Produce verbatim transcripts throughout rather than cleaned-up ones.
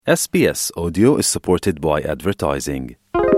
S B S Audio is supported by advertising.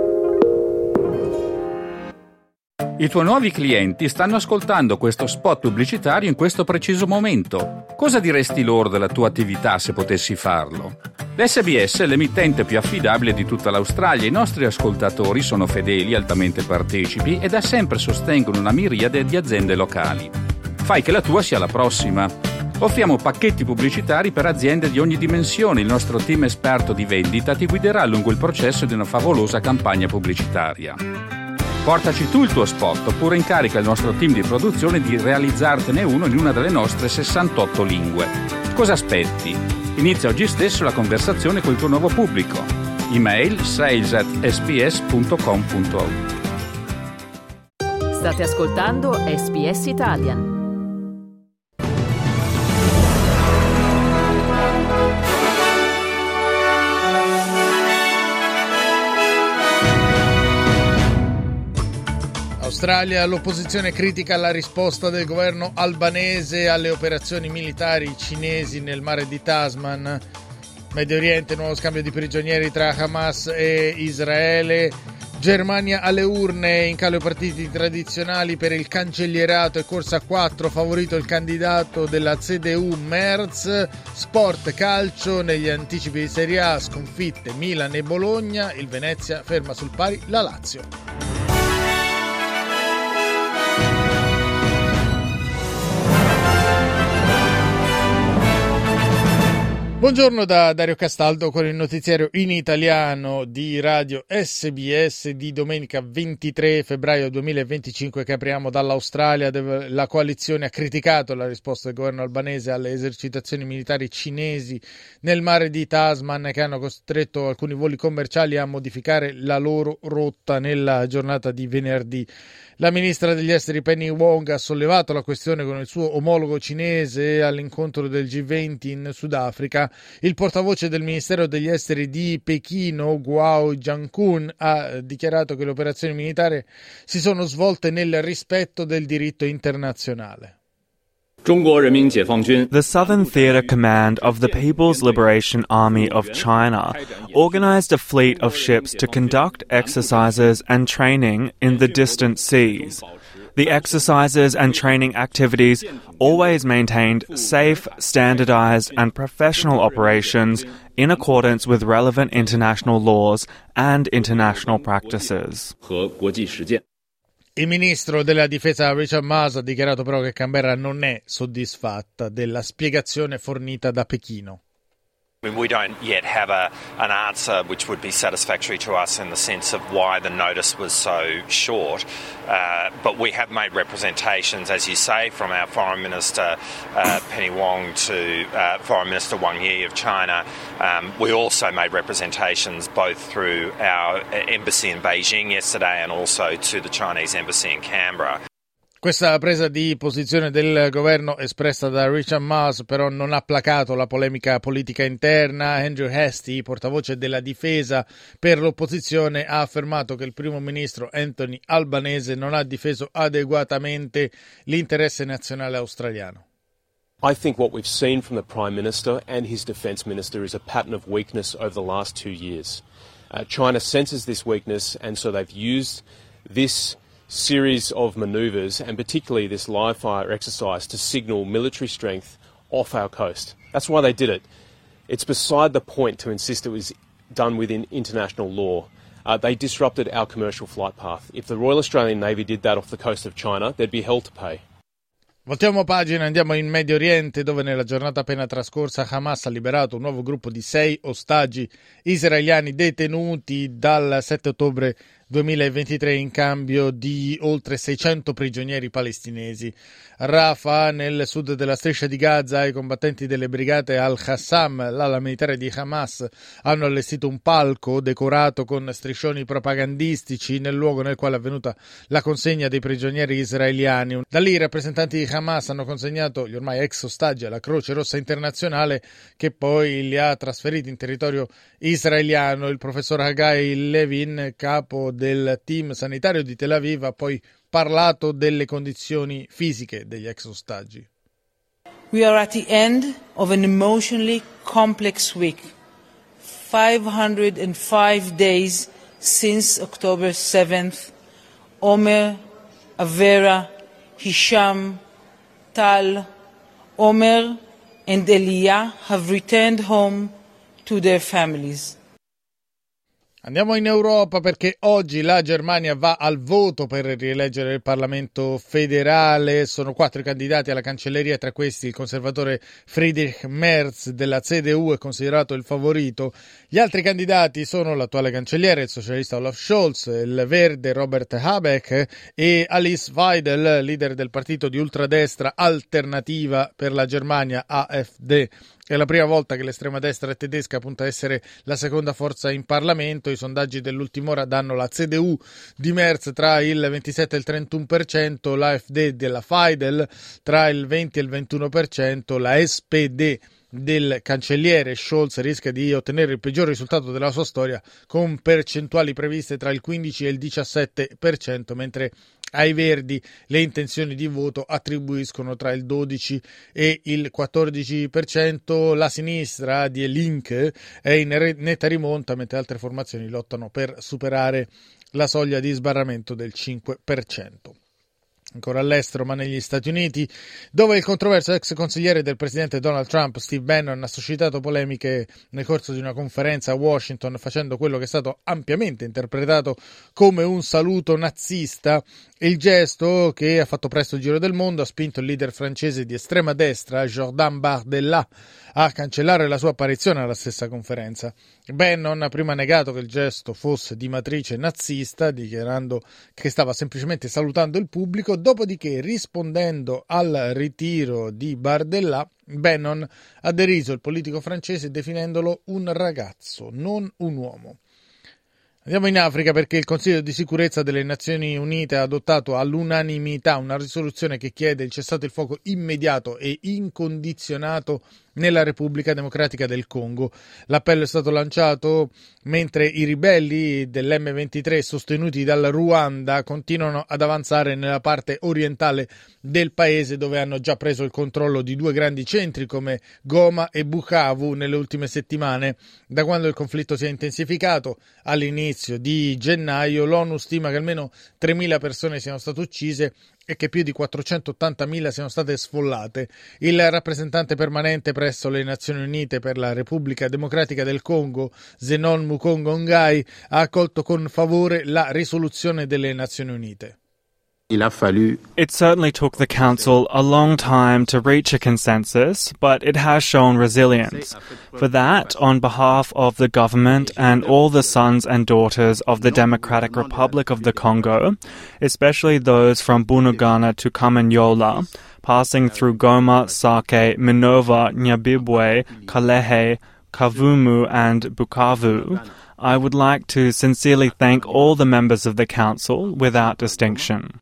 I tuoi nuovi clienti stanno ascoltando questo spot pubblicitario in questo preciso momento. Cosa diresti loro della tua attività se potessi farlo? L'S B S è l'emittente più affidabile di tutta l'Australia. I nostri ascoltatori sono fedeli, altamente partecipi e da sempre sostengono una miriade di aziende locali. Fai che la tua sia la prossima. Offriamo pacchetti pubblicitari per aziende di ogni dimensione. Il nostro team esperto di vendita ti guiderà lungo il processo di una favolosa campagna pubblicitaria. Portaci tu il tuo spot oppure incarica il nostro team di produzione di realizzartene uno in una delle nostre sessantotto lingue. Cosa aspetti? Inizia oggi stesso la conversazione col tuo nuovo pubblico. Email sales at s b s punto com punto a u. State ascoltando S B S Italian. Australia, l'opposizione critica la risposta del governo albanese alle operazioni militari cinesi nel mare di Tasman. Medio Oriente, nuovo scambio di prigionieri tra Hamas e Israele. Germania alle urne, in calo partiti tradizionali per il cancellierato e corsa a quattro, favorito il candidato della C D U Merz. Sport calcio, negli anticipi di Serie A, sconfitte Milan e Bologna, il Venezia ferma sul pari la Lazio. Buongiorno da Dario Castaldo con il notiziario in italiano di Radio S B S di domenica ventitré febbraio duemilaventicinque, che apriamo dall'Australia. La coalizione ha criticato la risposta del governo albanese alle esercitazioni militari cinesi nel mare di Tasman, che hanno costretto alcuni voli commerciali a modificare la loro rotta nella giornata di venerdì. La ministra degli esteri Penny Wong ha sollevato la questione con il suo omologo cinese all'incontro del G venti in Sudafrica. Il portavoce del Ministero degli Esteri di Pechino, Guo Jiankun, ha dichiarato che le operazioni militari si sono svolte nel rispetto del diritto internazionale. The Southern Theater Command of the People's Liberation Army of China organized a fleet of ships to conduct exercises and training in the distant seas. The exercises and training activities always maintained safe, standardized, and professional operations in accordance with relevant international laws and international practices. Il ministro della difesa Richard Marles ha dichiarato però che Canberra non è soddisfatta della spiegazione fornita da Pechino. We don't yet have a, an answer which would be satisfactory to us in the sense of why the notice was so short. Uh, but we have made representations, as you say, from our Foreign Minister uh, Penny Wong to uh, Foreign Minister Wang Yi of China. Um, we also made representations both through our embassy in Beijing yesterday and also to the Chinese embassy in Canberra. Questa presa di posizione del governo espressa da Richard Marles però non ha placato la polemica politica interna. Andrew Hastie, portavoce della difesa per l'opposizione, ha affermato che il primo ministro Anthony Albanese non ha difeso adeguatamente l'interesse nazionale australiano. I think what we've seen from the Prime Minister and his Defence Minister is a pattern of weakness over the last two years. Uh, China senses this weakness, and so they've used this series of manoeuvres, and particularly this live fire exercise, to signal military strength off our coast. That's why they did it. It's beside the point to insist it was done within international law. Uh, they disrupted our commercial flight path. If the Royal Australian Navy did that off the coast of China, they'd be held to pay. Voltiamo pagina, andiamo in Medio Oriente, dove nella giornata appena trascorsa Hamas ha liberato un nuovo gruppo di sei ostaggi israeliani detenuti dal sette ottobre duemilaventitré in cambio di oltre seicento prigionieri palestinesi. Rafah, nel sud della striscia di Gaza, i combattenti delle brigate Al-Qassam, l'ala militare di Hamas, hanno allestito un palco decorato con striscioni propagandistici nel luogo nel quale è avvenuta la consegna dei prigionieri israeliani. Da lì i rappresentanti di Hamas hanno consegnato gli ormai ex ostaggi alla Croce Rossa Internazionale, che poi li ha trasferiti in territorio israeliano. Il professor Hagai Levin, capo del team sanitario di Tel Aviv, ha poi parlato delle condizioni fisiche degli ex ostaggi. We are at the end of an emotionally complex week. five hundred five days since October seventh, Omer, Avera, Hisham, Tal, Omer and Elia have returned home to their families. Andiamo in Europa perché oggi la Germania va al voto per rieleggere il Parlamento federale. Sono quattro i candidati alla cancelleria, tra questi il conservatore Friedrich Merz della C D U è considerato il favorito. Gli altri candidati sono l'attuale cancelliere, il socialista Olaf Scholz, il verde Robert Habeck e Alice Weidel, leader del partito di ultradestra Alternativa per la Germania A F D. È la prima volta che l'estrema destra tedesca punta a essere la seconda forza in Parlamento. I sondaggi dell'ultima ora danno la C D U di Merz tra il ventisette e il trentuno per cento, l'A F D della Weidel tra il venti e il ventuno per cento, la S P D del cancelliere Scholz rischia di ottenere il peggior risultato della sua storia con percentuali previste tra il quindici e il diciassette per cento, mentre ai Verdi le intenzioni di voto attribuiscono tra il dodici e il quattordici per cento. La sinistra di Linke è in netta rimonta, mentre altre formazioni lottano per superare la soglia di sbarramento del cinque per cento. Ancora all'estero, ma negli Stati Uniti, dove il controverso ex consigliere del presidente Donald Trump, Steve Bannon, ha suscitato polemiche nel corso di una conferenza a Washington, facendo quello che è stato ampiamente interpretato come un saluto nazista. Il gesto, che ha fatto presto il giro del mondo, ha spinto il leader francese di estrema destra, Jordan Bardella, a cancellare la sua apparizione alla stessa conferenza. Bannon ha prima negato che il gesto fosse di matrice nazista, dichiarando che stava semplicemente salutando il pubblico. Dopodiché, rispondendo al ritiro di Bardella, Bannon ha deriso il politico francese definendolo un ragazzo, non un uomo. Andiamo in Africa perché il Consiglio di sicurezza delle Nazioni Unite ha adottato all'unanimità una risoluzione che chiede il cessate il fuoco immediato e incondizionato nella Repubblica Democratica del Congo. L'appello è stato lanciato mentre i ribelli dell'emme ventitré sostenuti dal Ruanda continuano ad avanzare nella parte orientale del paese, dove hanno già preso il controllo di due grandi centri come Goma e Bukavu nelle ultime settimane. Da quando il conflitto si è intensificato all'inizio di gennaio, l'ONU stima che almeno tremila persone siano state uccise e che più di quattrocentottantamila siano state sfollate. Il rappresentante permanente presso le Nazioni Unite per la Repubblica Democratica del Congo, Zenon Mukongo Ngai, ha accolto con favore la risoluzione delle Nazioni Unite. It certainly took the Council a long time to reach a consensus, but it has shown resilience. For that, on behalf of the government and all the sons and daughters of the Democratic Republic of the Congo, especially those from Bunagana to Kamanyola, passing through Goma, Sake, Minova, Nyabibwe, Kalehe, Kavumu and Bukavu, I would like to sincerely thank all the members of the Council without distinction.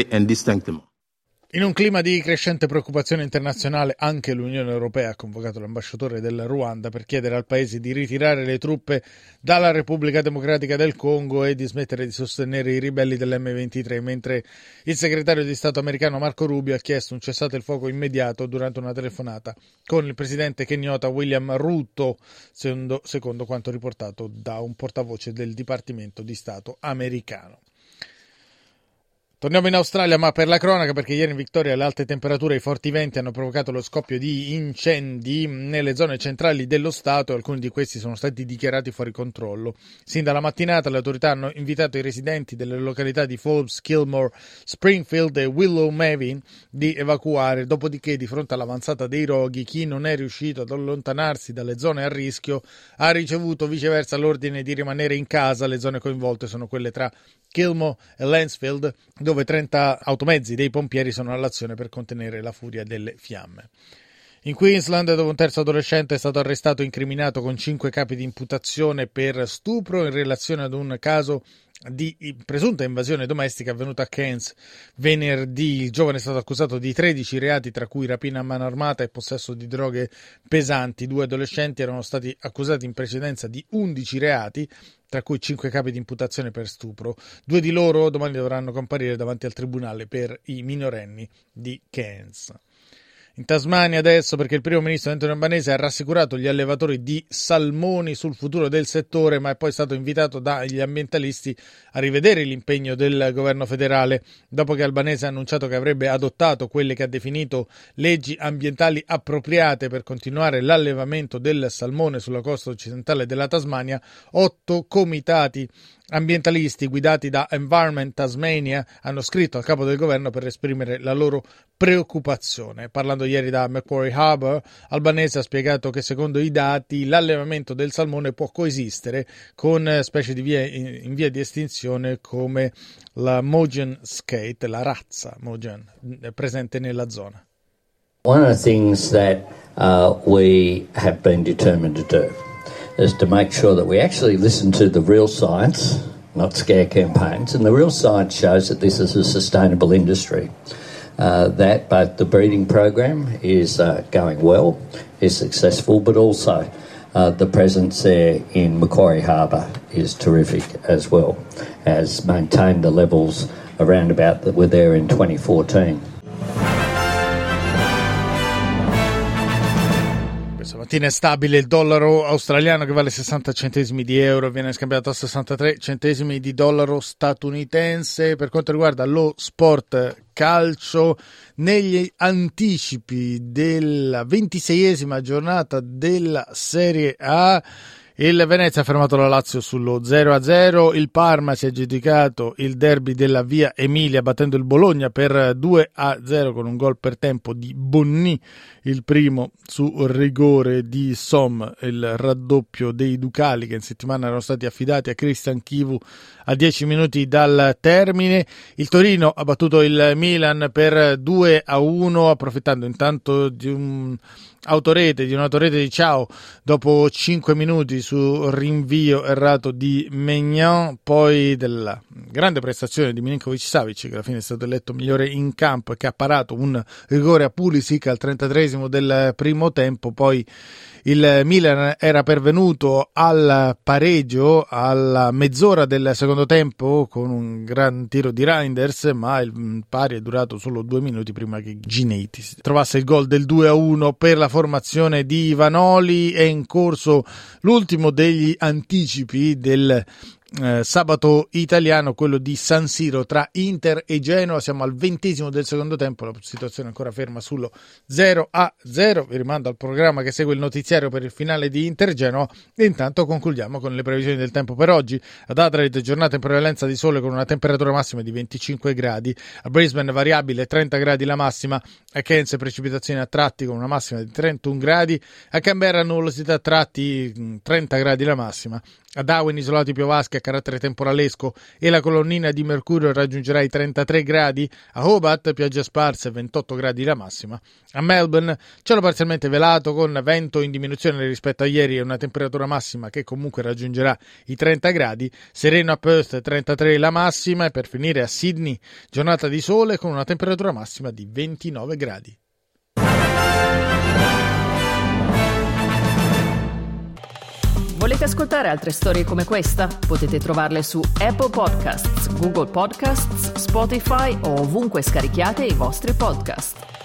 In un clima di crescente preoccupazione internazionale, anche l'Unione Europea ha convocato l'ambasciatore del Ruanda per chiedere al paese di ritirare le truppe dalla Repubblica Democratica del Congo e di smettere di sostenere i ribelli dell'emme ventitré, mentre il segretario di Stato americano Marco Rubio ha chiesto un cessate il fuoco immediato durante una telefonata con il presidente kenyota William Ruto, secondo, secondo quanto riportato da un portavoce del Dipartimento di Stato americano. Torniamo in Australia, ma per la cronaca, perché ieri in Victoria le alte temperature e i forti venti hanno provocato lo scoppio di incendi nelle zone centrali dello Stato e alcuni di questi sono stati dichiarati fuori controllo. Sin dalla mattinata le autorità hanno invitato i residenti delle località di Forbes, Kilmore, Springfield e Willow Mavin di evacuare, dopodiché di fronte all'avanzata dei roghi chi non è riuscito ad allontanarsi dalle zone a rischio ha ricevuto viceversa l'ordine di rimanere in casa. Le zone coinvolte sono quelle tra Kilmore e Lansfield, dove trenta automezzi dei pompieri sono all'azione per contenere la furia delle fiamme. In Queensland, dove un terzo adolescente è stato arrestato e incriminato con cinque capi di imputazione per stupro in relazione ad un caso di presunta invasione domestica avvenuta a Cairns venerdì. Il giovane è stato accusato di tredici reati, tra cui rapina a mano armata e possesso di droghe pesanti. Due adolescenti erano stati accusati in precedenza di undici reati, tra cui cinque capi di imputazione per stupro. Due di loro domani dovranno comparire davanti al tribunale per i minorenni di Cairns. In Tasmania adesso, perché il primo ministro Anthony Albanese ha rassicurato gli allevatori di salmoni sul futuro del settore, ma è poi stato invitato dagli ambientalisti a rivedere l'impegno del governo federale, dopo che Albanese ha annunciato che avrebbe adottato quelle che ha definito leggi ambientali appropriate per continuare l'allevamento del salmone sulla costa occidentale della Tasmania. Otto comitati ambientalisti guidati da Environment Tasmania hanno scritto al capo del governo per esprimere la loro preoccupazione. Parlando ieri da Macquarie Harbour, Albanese ha spiegato che secondo i dati l'allevamento del salmone può coesistere con specie di via, in via di estinzione come la Maugean skate, la razza Maugean, presente nella zona. One of the things that uh, we have been determined to do is to make sure that we actually listen to the real science, not scare campaigns, and the real science shows that this is a sustainable industry. Uh, that both the breeding program is uh, going well, is successful, but also uh, the presence there in Macquarie Harbour is terrific as well, has maintained the levels around about that were there in twenty fourteen. Mattina è stabile il dollaro australiano che vale sessanta centesimi di euro, viene scambiato a sessantatré centesimi di dollaro statunitense. Per quanto riguarda lo sport calcio, negli anticipi della ventiseiesima giornata della Serie A, il Venezia ha fermato la Lazio sullo zero a zero, il Parma si è aggiudicato il derby della Via Emilia battendo il Bologna per due a zero con un gol per tempo di Bonni, il primo su rigore di Som, il raddoppio dei Ducali che in settimana erano stati affidati a Christian Chivu a dieci minuti dal termine. Il Torino ha battuto il Milan per due a uno approfittando intanto di un autorete, di un'autorete di Ciao dopo cinque minuti su rinvio errato di Maignan, poi della grande prestazione di Milinkovic-Savic che alla fine è stato eletto migliore in campo e che ha parato un rigore a Pulisic al trentatreesimo del primo tempo. Poi il Milan era pervenuto al pareggio alla mezz'ora del secondo tempo con un gran tiro di Reinders, ma il pari è durato solo due minuti prima che Ginetti trovasse il gol del due a uno per la formazione di Ivanoli. È in corso l'ultimo degli anticipi del Eh, sabato italiano, quello di San Siro tra Inter e Genoa. Siamo al ventesimo del secondo tempo, la situazione è ancora ferma sullo zero a zero. Vi rimando al programma che segue il notiziario per il finale di Inter-Genoa e intanto concludiamo con le previsioni del tempo per oggi. Ad Adelaide giornata in prevalenza di sole con una temperatura massima di venticinque gradi, a Brisbane variabile trenta gradi la massima, a Cairns precipitazioni a tratti con una massima di trentuno gradi, a Canberra nuvolosità a tratti trenta gradi la massima, a Darwin isolati piovaschi a carattere temporalesco e la colonnina di mercurio raggiungerà i trentatré gradi, a Hobart piogge sparse ventotto gradi la massima, a Melbourne cielo parzialmente velato con vento in diminuzione rispetto a ieri e una temperatura massima che comunque raggiungerà i trenta gradi, sereno a Perth trentatré la massima e per finire a Sydney giornata di sole con una temperatura massima di ventinove gradi. Volete ascoltare altre storie come questa? Potete trovarle su Apple Podcasts, Google Podcasts, Spotify o ovunque scarichiate i vostri podcast.